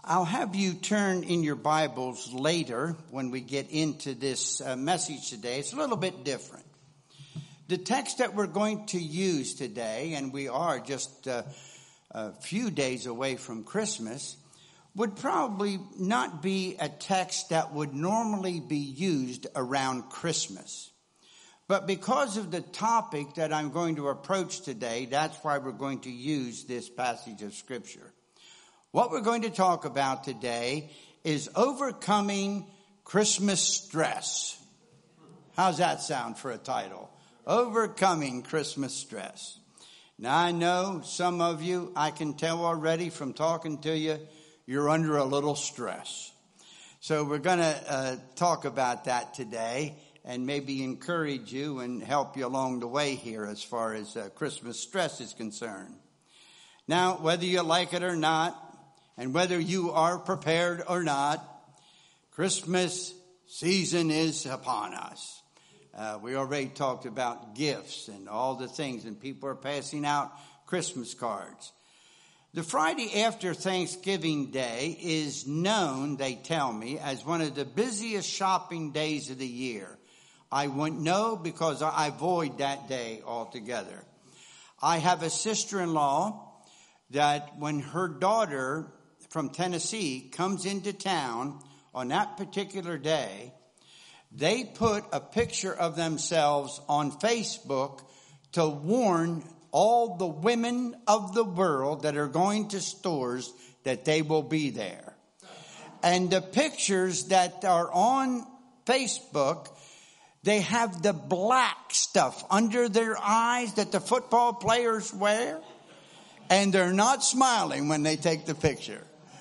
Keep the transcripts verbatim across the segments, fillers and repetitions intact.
I'll have you turn in your Bibles later when we get into this uh, message today. It's a little bit different. The text that we're going to use today, and we are just uh, a few days away from Christmas, would probably not be a text that would normally be used around Christmas. But because of the topic that I'm going to approach today, that's why we're going to use this passage of Scripture. What we're going to talk about today is overcoming Christmas stress. How's that sound for a title? Overcoming Christmas stress. Now, I know some of you, I can tell already from talking to you, you're under a little stress. So we're going to uh, talk about that today and maybe encourage you and help you along the way here as far as uh, Christmas stress is concerned. Now, whether you like it or not, and whether you are prepared or not, Christmas season is upon us. Uh, we already talked about gifts and all the things, and people are passing out Christmas cards. The Friday after Thanksgiving Day is known, they tell me, as one of the busiest shopping days of the year. I wouldn't know because I avoid that day altogether. I have a sister-in-law that when her daughter from Tennessee comes into town on that particular day, they put a picture of themselves on Facebook to warn all the women of the world that are going to stores that they will be there. And the pictures that are on Facebook, they have the black stuff under their eyes that the football players wear, and they're not smiling when they take the picture.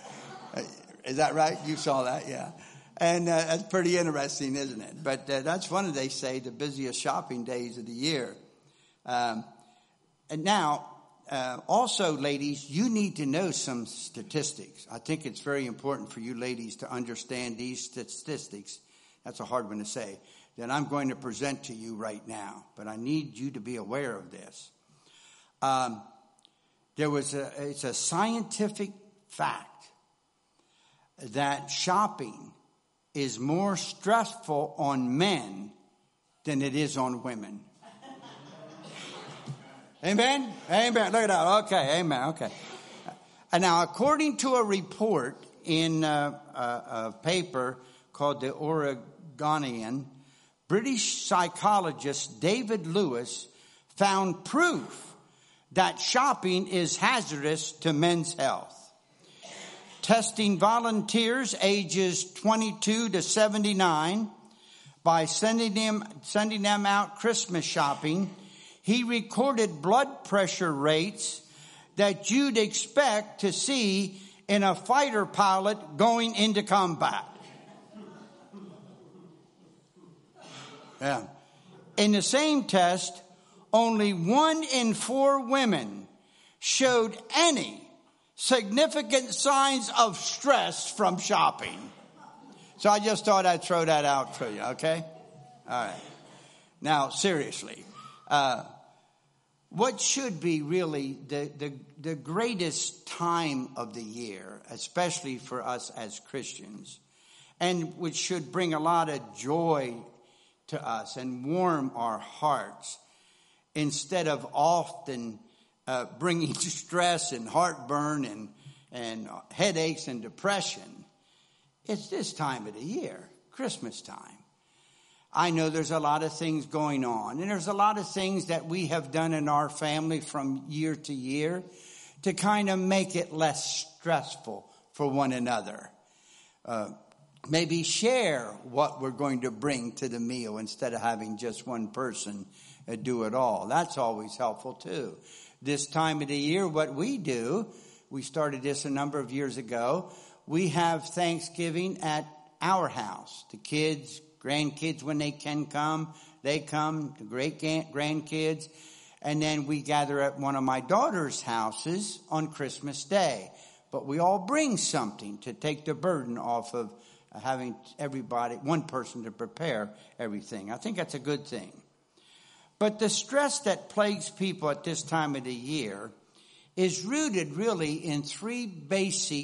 Is that right? You saw that, yeah. And uh, that's pretty interesting, isn't it? But uh, that's one of, they say, the busiest shopping days of the year. Um, and now, uh, also, ladies, you need to know some statistics. I think it's very important for you ladies to understand these statistics. That's a hard one to say. That I'm going to present to you right now. But I need you to be aware of this. Um, there was a, it's a scientific fact that shopping is more stressful on men than it is on women. Amen? Amen. Look at that. Okay. Amen. Okay. And now, according to a report in a, a, a paper called the Oregonian, British psychologist David Lewis found proof that shopping is hazardous to men's health. Testing volunteers ages twenty-two to seventy-nine by sending them, sending them out Christmas shopping, he recorded blood pressure rates that you'd expect to see in a fighter pilot going into combat. Yeah. In the same test, only one in four women showed any significant signs of stress from shopping. So I just thought I'd throw that out for you, okay? All right. Now, seriously, uh, what should be really the, the, the greatest time of the year, especially for us as Christians, and which should bring a lot of joy to us and warm our hearts, instead of often Uh, bringing stress and heartburn and, and headaches and depression. It's this time of the year, Christmas time. I know there's a lot of things going on, and there's a lot of things that we have done in our family from year to year to kind of make it less stressful for one another. Uh, maybe share what we're going to bring to the meal instead of having just one person uh, do it all. That's always helpful too. This time of the year, what we do, we started this a number of years ago, we have Thanksgiving at our house. The kids, grandkids, when they can come, they come, the great grandkids. And then we gather at one of my daughter's houses on Christmas Day. But we all bring something to take the burden off of having everybody, one person to prepare everything. I think that's a good thing. But the stress that plagues people at this time of the year is rooted really in three basic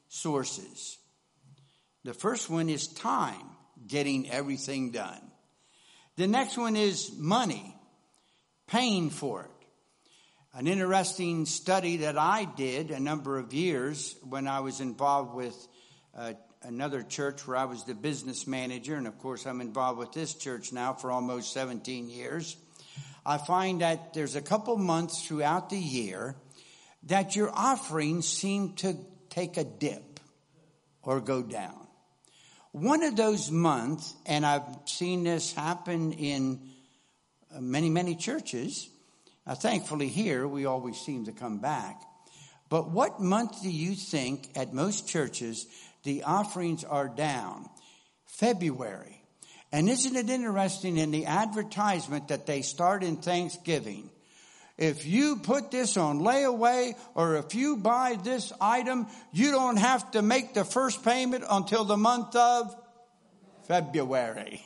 sources. The first one is time, getting everything done. The next one is money, paying for it. An interesting study that I did a number of years when I was involved with uh, another church where I was the business manager, and of course I'm involved with this church now for almost seventeen years. I find that there's a couple months throughout the year that your offerings seem to take a dip or go down. One of those months, and I've seen this happen in many, many churches. Uh, thankfully here, we always seem to come back. But what month do you think at most churches the offerings are down? February. And isn't it interesting in the advertisement that they start in Thanksgiving? If you put this on layaway or if you buy this item, you don't have to make the first payment until the month of February.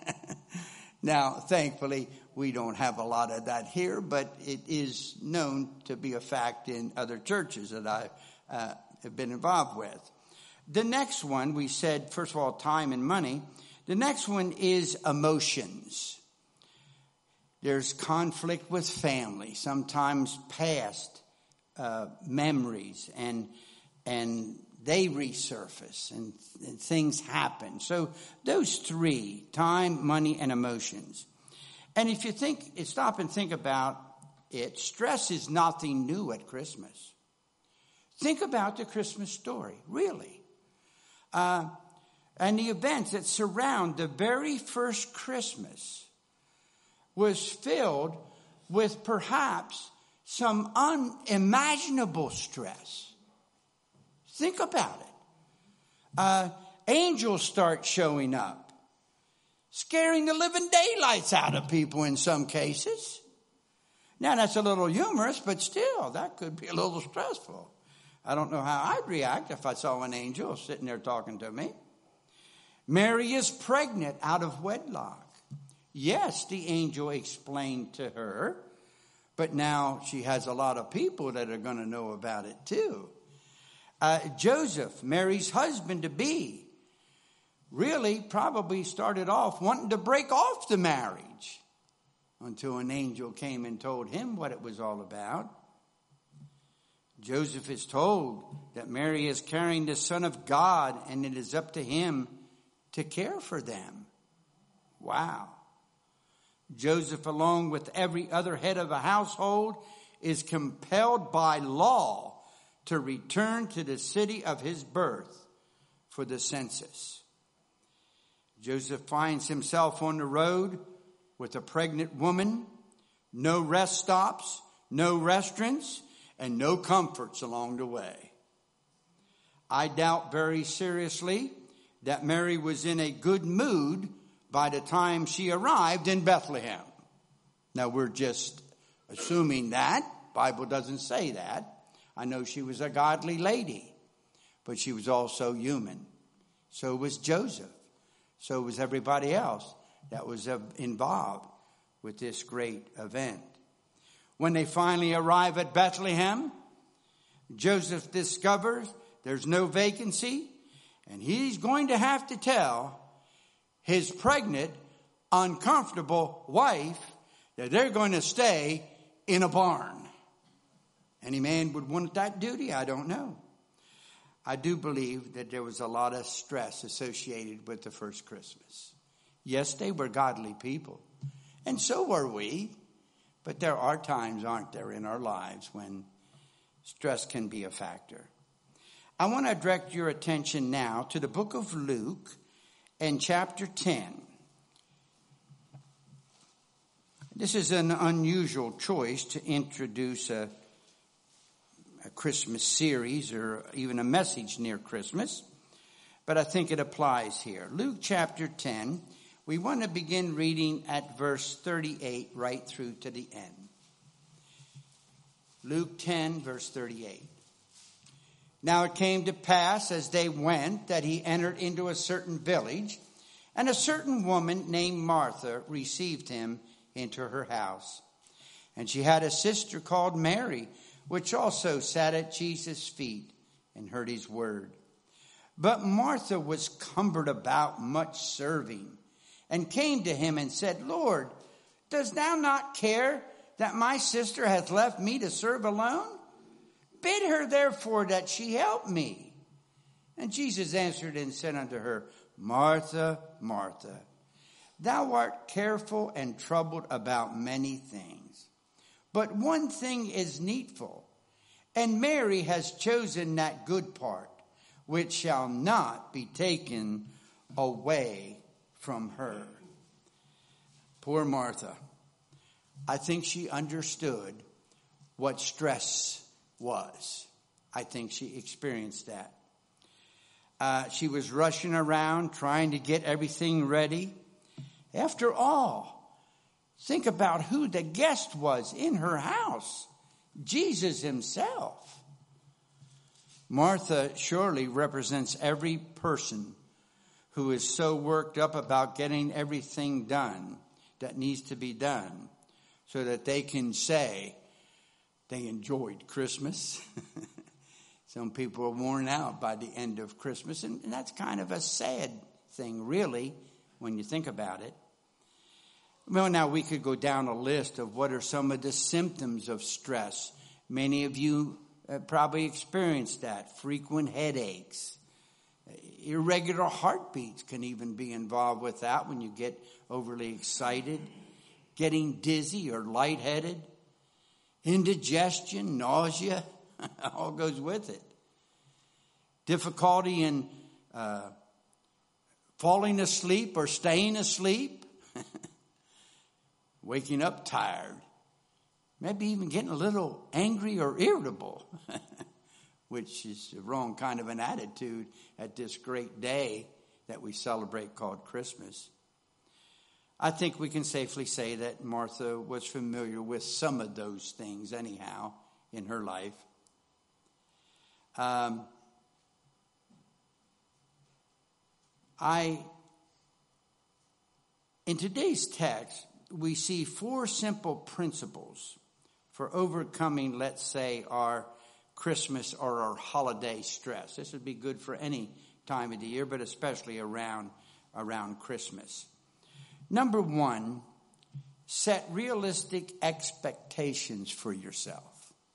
Now, thankfully, we don't have a lot of that here, but it is known to be a fact in other churches that I uh, have been involved with. The next one, we said, first of all, time and money. The next one is emotions. There's conflict with family, sometimes past uh, memories, and and they resurface, and, and things happen. So those three, time, money, and emotions. And if you think, stop and think about it, stress is nothing new at Christmas. Think about the Christmas story, really. Uh, and the events that surround the very first Christmas was filled with perhaps some unimaginable stress. Think about it. Uh, angels start showing up, scaring the living daylights out of people in some cases. Now, that's a little humorous, but still, that could be a little stressful. I don't know how I'd react if I saw an angel sitting there talking to me. Mary is pregnant out of wedlock. Yes, the angel explained to her, but now she has a lot of people that are going to know about it too. Uh, Joseph, Mary's husband-to-be, really probably started off wanting to break off the marriage until an angel came and told him what it was all about. Joseph is told that Mary is carrying the Son of God, and it is up to him to care for them. Wow. Joseph, along with every other head of a household, is compelled by law to return to the city of his birth for the census. Joseph finds himself on the road with a pregnant woman, no rest stops, no restaurants, and no comforts along the way. I doubt very seriously that Mary was in a good mood by the time she arrived in Bethlehem. Now, we're just assuming that. Bible doesn't say that. I know she was a godly lady, but she was also human. So was Joseph. So was everybody else that was involved with this great event. When they finally arrive at Bethlehem, Joseph discovers there's no vacancy, and he's going to have to tell his pregnant, uncomfortable wife that they're going to stay in a barn. Any man would want that duty? I don't know. I do believe that there was a lot of stress associated with the first Christmas. Yes, they were godly people, and so were we. But there are times, aren't there, in our lives when stress can be a factor. I want to direct your attention now to the book of Luke and chapter ten. This is an unusual choice to introduce a, a Christmas series or even a message near Christmas, but I think it applies here. Luke chapter ten. We want to begin reading at verse thirty-eight right through to the end. Luke ten, verse thirty-eight. Now it came to pass as they went that he entered into a certain village, and a certain woman named Martha received him into her house. And she had a sister called Mary, which also sat at Jesus' feet and heard his word. But Martha was cumbered about much serving, and came to him and said, Lord, dost thou not care that my sister hath left me to serve alone? Bid her therefore that she help me. And Jesus answered and said unto her, Martha, Martha, thou art careful and troubled about many things, but one thing is needful, and Mary has chosen that good part, which shall not be taken away from her. Poor Martha. I think she understood what stress was. I think she experienced that. Uh, she was rushing around trying to get everything ready. After all, think about who the guest was in her house. Jesus himself. Martha surely represents every person who is so worked up about getting everything done that needs to be done so that they can say they enjoyed Christmas. Some people are worn out by the end of Christmas, and that's kind of a sad thing, really, when you think about it. Well, now we could go down a list of what are some of the symptoms of stress. Many of you uh, probably experienced that. Frequent headaches. Irregular heartbeats can even be involved with that when you get overly excited. Getting dizzy or lightheaded. Indigestion, nausea, all goes with it. Difficulty in uh, falling asleep or staying asleep. Waking up tired. Maybe even getting a little angry or irritable, which is the wrong kind of an attitude at this great day that we celebrate called Christmas. I think we can safely say that Martha was familiar with some of those things anyhow in her life. Um, I, in today's text, we see four simple principles for overcoming, let's say, our Christmas or our holiday stress. This would be good for any time of the year, but especially around, around Christmas. Number one, set realistic expectations for yourself.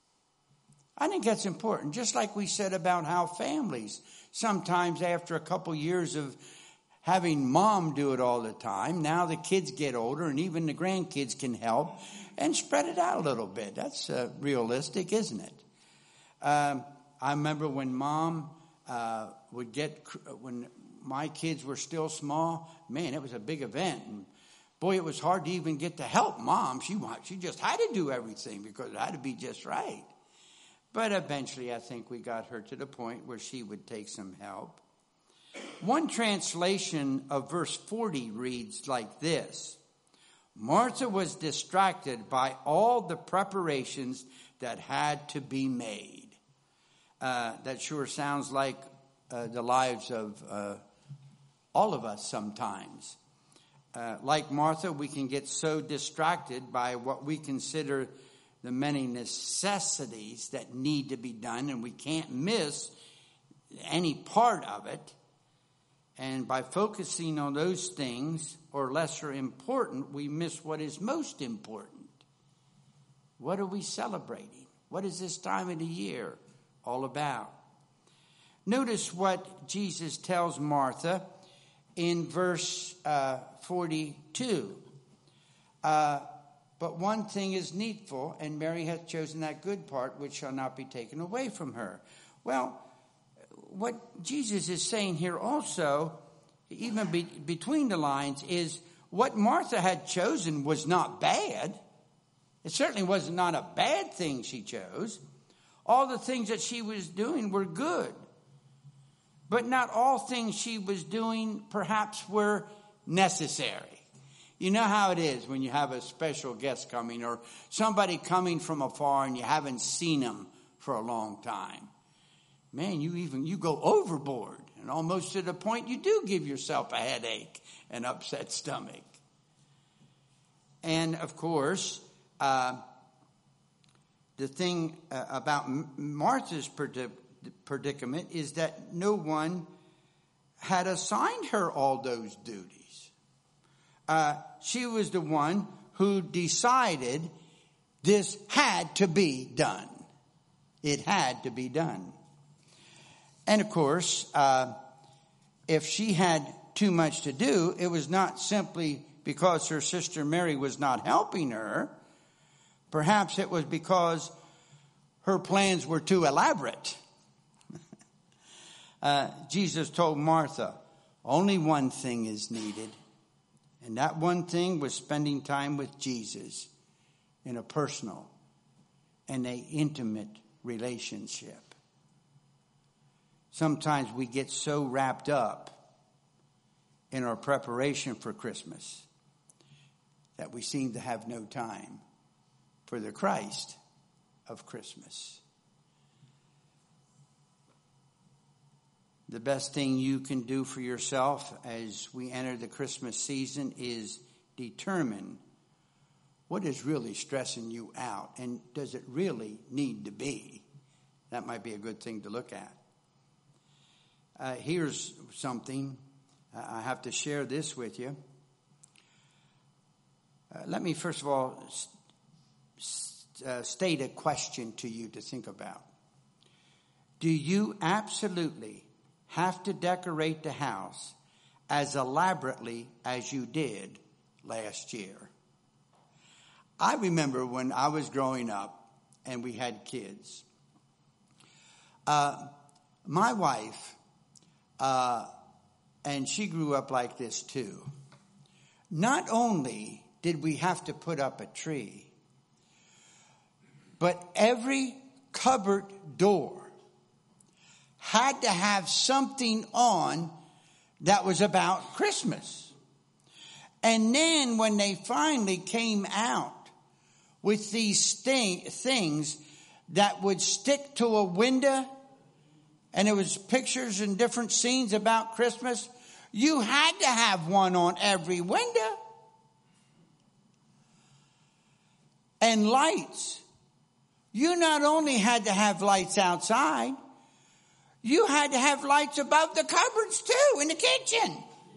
I think that's important. Just like we said about how families, sometimes after a couple years of having mom do it all the time, now the kids get older and even the grandkids can help and spread it out a little bit. That's uh, realistic, isn't it? Um, I remember when mom uh, would get, when my kids were still small, man, it was a big event. And boy, it was hard to even get to help mom. She, she just had to do everything because it had to be just right. But eventually, I think we got her to the point where she would take some help. One translation of verse forty reads like this. Martha was distracted by all the preparations that had to be made. Uh, that sure sounds like uh, the lives of uh, all of us sometimes. Uh, like Martha, we can get so distracted by what we consider the many necessities that need to be done, and we can't miss any part of it. And by focusing on those things, or lesser important, we miss what is most important. What are we celebrating? What is this time of the year all about? Notice what Jesus tells Martha in verse uh, forty-two. Uh, But one thing is needful, and Mary hath chosen that good part which shall not be taken away from her. Well, what Jesus is saying here also, even be, between the lines, is what Martha had chosen was not bad. It certainly was not a bad thing she chose. All the things that she was doing were good. But not all things she was doing perhaps were necessary. You know how it is when you have a special guest coming or somebody coming from afar and you haven't seen them for a long time. Man, you even, you go overboard and almost to the point you do give yourself a headache and upset stomach. And of course, uh, the thing uh, about Martha's predicament is that no one had assigned her all those duties. Uh, she was the one who decided this had to be done. It had to be done. And of course, uh, if she had too much to do, it was not simply because her sister Mary was not helping her. Perhaps it was because her plans were too elaborate. uh, Jesus told Martha, only one thing is needed. And that one thing was spending time with Jesus in a personal and an intimate relationship. Sometimes we get so wrapped up in our preparation for Christmas that we seem to have no time for the Christ of Christmas. The best thing you can do for yourself as we enter the Christmas season is determine what is really stressing you out, and does it really need to be? That might be a good thing to look at. Uh, here's something. Uh, I have to share this with you. Uh, let me first of all st- uh, state a question to you to think about. Do you absolutely have to decorate the house as elaborately as you did last year? I remember when I was growing up and we had kids. Uh, my wife, uh, and she grew up like this too. Not only did we have to put up a tree, but every cupboard door had to have something on that was about Christmas. And then when they finally came out with these thing, things that would stick to a window, and it was pictures and different scenes about Christmas, you had to have one on every window. And lights. You not only had to have lights outside, you had to have lights above the cupboards too, in the kitchen.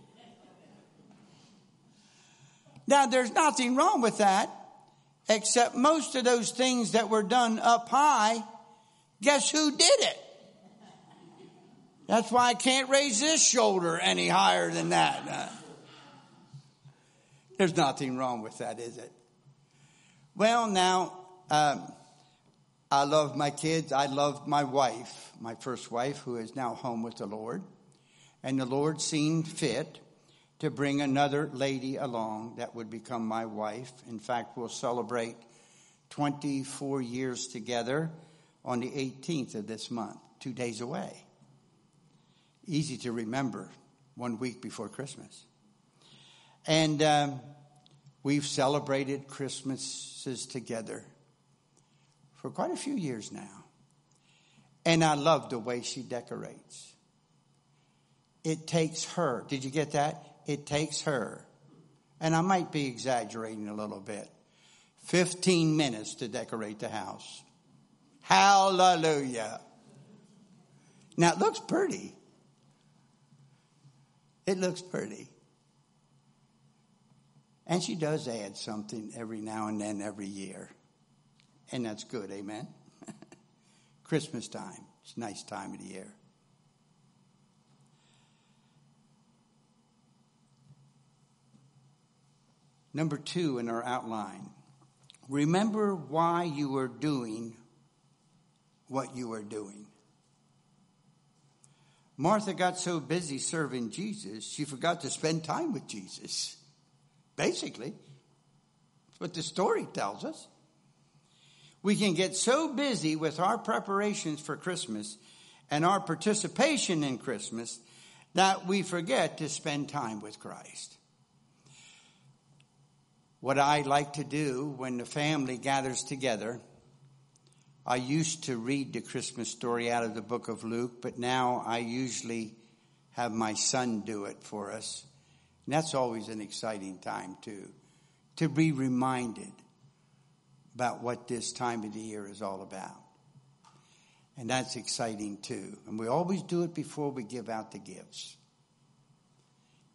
Now, there's nothing wrong with that, except most of those things that were done up high, guess who did it? That's why I can't raise this shoulder any higher than that. Uh, there's nothing wrong with that, is it? Well, now, um, I love my kids. I love my wife, my first wife, who is now home with the Lord. And the Lord seemed fit to bring another lady along that would become my wife. In fact, we'll celebrate twenty-four years together on the eighteenth of this month, two days away. Easy to remember, one week before Christmas. And um, we've celebrated Christmases together for quite a few years now. And I love the way she decorates. It takes her. Did you get that? It takes her. And I might be exaggerating a little bit. fifteen minutes to decorate the house. Hallelujah. Now it looks pretty. It looks pretty. And she does add something every now and then, every year. And that's good, amen? Christmas time. It's a nice time of the year. Number two in our outline. Remember why you were doing what you were doing. Martha got so busy serving Jesus, she forgot to spend time with Jesus. Basically, that's what the story tells us. We can get so busy with our preparations for Christmas and our participation in Christmas that we forget to spend time with Christ. What I like to do when the family gathers together, I used to read the Christmas story out of the book of Luke, but now I usually have my son do it for us. And that's always an exciting time too, to be reminded about what this time of the year is all about. And that's exciting too. And we always do it before we give out the gifts.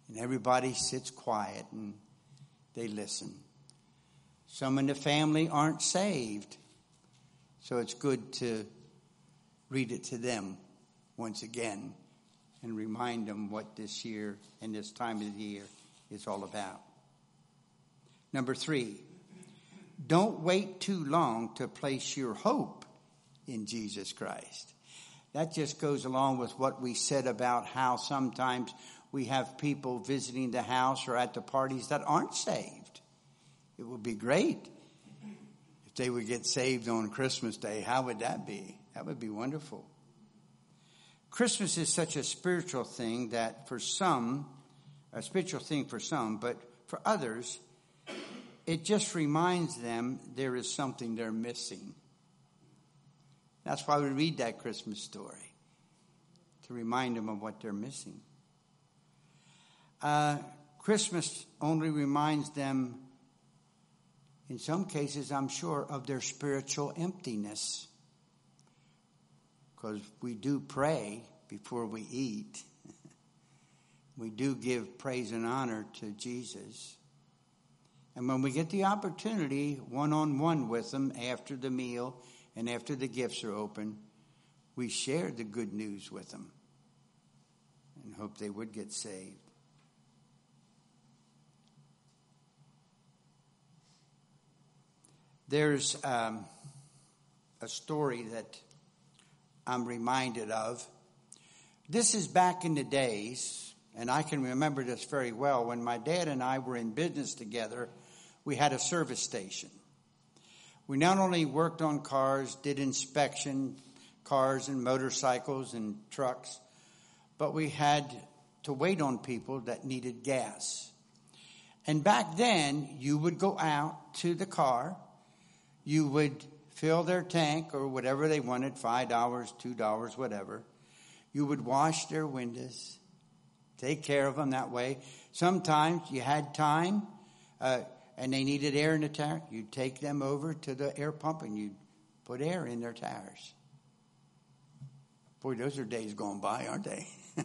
And everybody sits quiet and they listen. Some in the family aren't saved, so it's good to read it to them once again and remind them what this year and this time of the year is all about. Number three, don't wait too long to place your hope in Jesus Christ. That just goes along with what we said about how sometimes we have people visiting the house or at the parties that aren't saved. It would be great if they would get saved on Christmas Day. How would that be? That would be wonderful. Christmas is such a spiritual thing that for some, a spiritual thing for some, but for others, it just reminds them there is something they're missing. That's why we read that Christmas story, to remind them of what they're missing. Uh, Christmas only reminds them, in some cases, I'm sure, of their spiritual emptiness. Because we do pray before we eat. We do give praise and honor to Jesus. And when we get the opportunity, one-on-one with them after the meal and after the gifts are open, we share the good news with them and hope they would get saved. There's um, a story that I'm reminded of. This is back in the days, and I can remember this very well. When my dad and I were in business together, we had a service station. We not only worked on cars, did inspection, cars and motorcycles and trucks, but we had to wait on people that needed gas. And back then, you would go out to the car, you would fill their tank or whatever they wanted, five dollars, two dollars, whatever. You would wash their windows, take care of them that way. Sometimes you had time uh, and they needed air in the tire. You'd take them over to the air pump and you'd put air in their tires. Boy, those are days gone by, aren't they?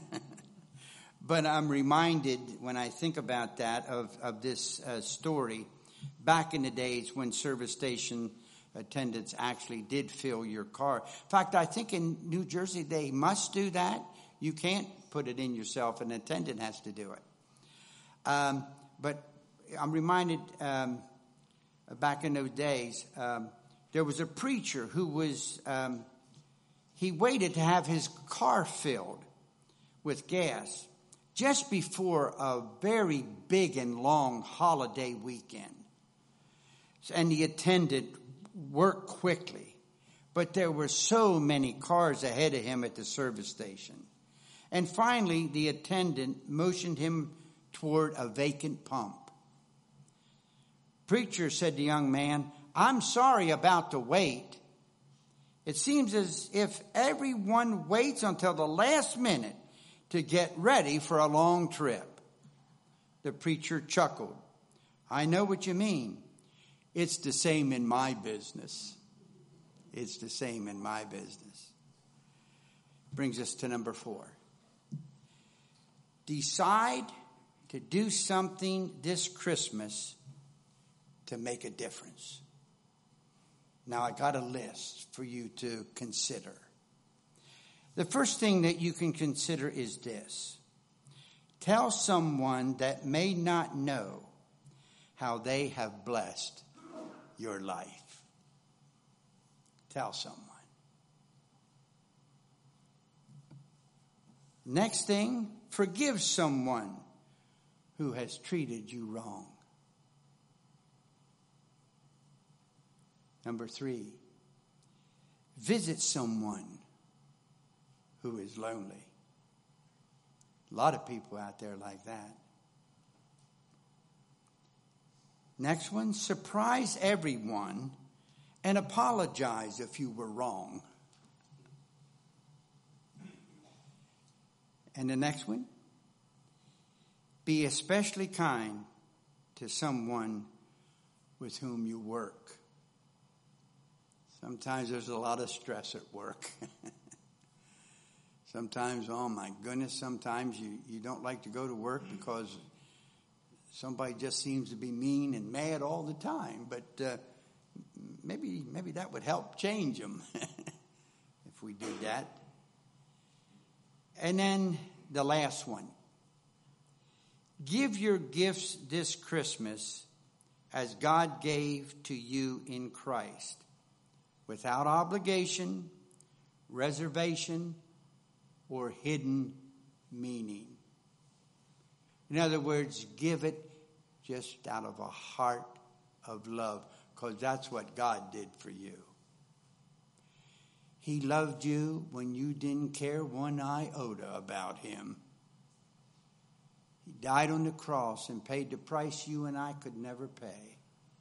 But I'm reminded when I think about that of, of this uh, story back in the days when service station attendants actually did fill your car. In fact, I think in New Jersey they must do that. You can't put it in yourself. An attendant has to do it. Um, but I'm reminded um, back in those days, um, there was a preacher who was, um, he waited to have his car filled with gas just before a very big and long holiday weekend. And the attendant worked quickly, but there were so many cars ahead of him at the service station. And finally, the attendant motioned him toward a vacant pump. Preacher said to the young man, "I'm sorry about the wait. It seems as if everyone waits until the last minute to get ready for a long trip." The preacher chuckled. "I know what you mean. It's the same in my business. It's the same in my business." Brings us to number four. Decide to do something this Christmas to make a difference. Now, I got a list for you to consider. The first thing that you can consider is this. Tell someone that may not know how they have blessed your life. Tell someone. Next thing, forgive someone who has treated you wrong. Number three, visit someone who is lonely. A lot of people out there like that. Next one, surprise everyone and apologize if you were wrong. And the next one, be especially kind to someone with whom you work. Sometimes there's a lot of stress at work. Sometimes, oh my goodness, sometimes you, you don't like to go to work because somebody just seems to be mean and mad all the time. But uh, maybe maybe that would help change them if we did that. And then the last one. Give your gifts this Christmas as God gave to you in Christ, without obligation, reservation, or hidden meaning. In other words, give it just out of a heart of love, because that's what God did for you. He loved you when you didn't care one iota about him. He died on the cross and paid the price you and I could never pay.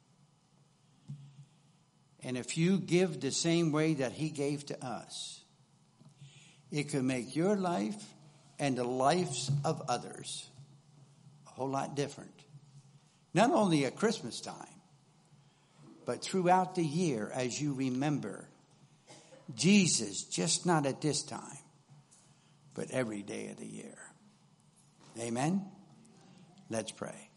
And if you give the same way that he gave to us, it can make your life and the lives of others a whole lot different. Not only at Christmas time, but throughout the year as you remember Jesus, just not at this time, but every day of the year. Amen? Let's pray.